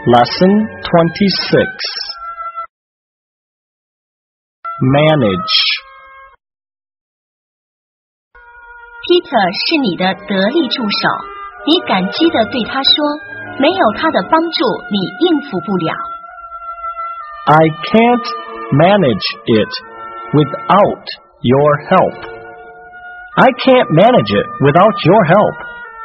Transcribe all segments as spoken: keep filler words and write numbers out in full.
Lesson twenty-six. Manage. Peter 是你的得力助手，你感激地对他说，没有他的帮助，你应付不了。 I can't manage it without your help. I can't manage it without your help.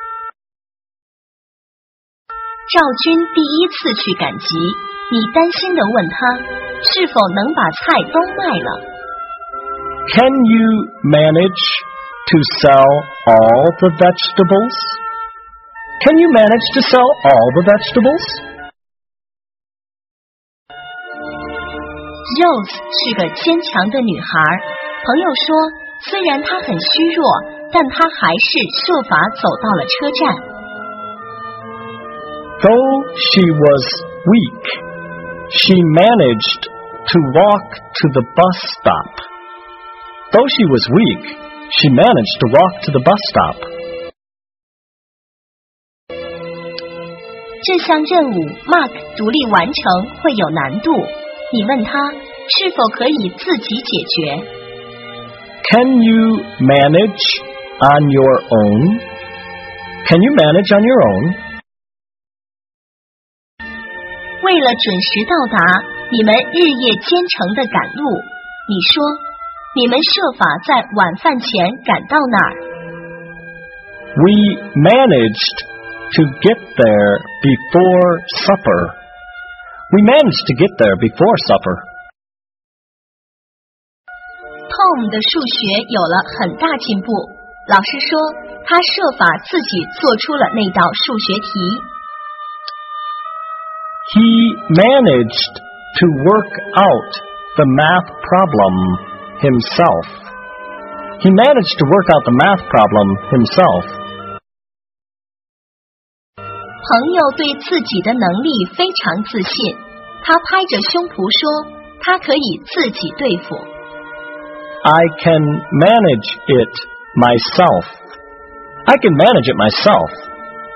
赵军第一次去赶集，你担心地问他，是否能把菜都卖了？ Can you manage to sell all the vegetables? Can you manage to sell all the vegetables? Rose 是个坚强的女孩，朋友说，虽然她很虚弱，但她还是设法走到了车站。 Though she was weak, she managed to walk to the bus stop. Though she was weak, she managed to walk to the bus stop. 这项任务 Mark 独立完成会有难度，你问他是否可以自己解决。 Can you manage on your own? Can you manage on your own? 为了准时到达，你们日夜兼程的赶路。你说，你们设法在晚饭前赶到那儿。 We managed to get there before supper. We managed to get there before supper. Tom 的数学有了很大进步，老师说他设法自己做出了那道数学题。 He managed to work out the math problem himself. He managed to work out the math problem himself. 朋友对自己的能力非常自信，他拍着胸脯说，他可以自己对付。 I can manage it myself. I can manage it myself.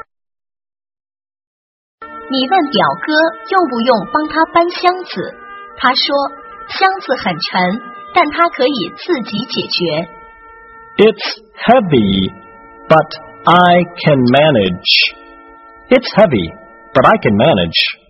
你问表哥用不用帮他搬箱子，他说箱子很沉，但他可以自己解决。 It's heavy, but I can manage. It's heavy, but I can manage.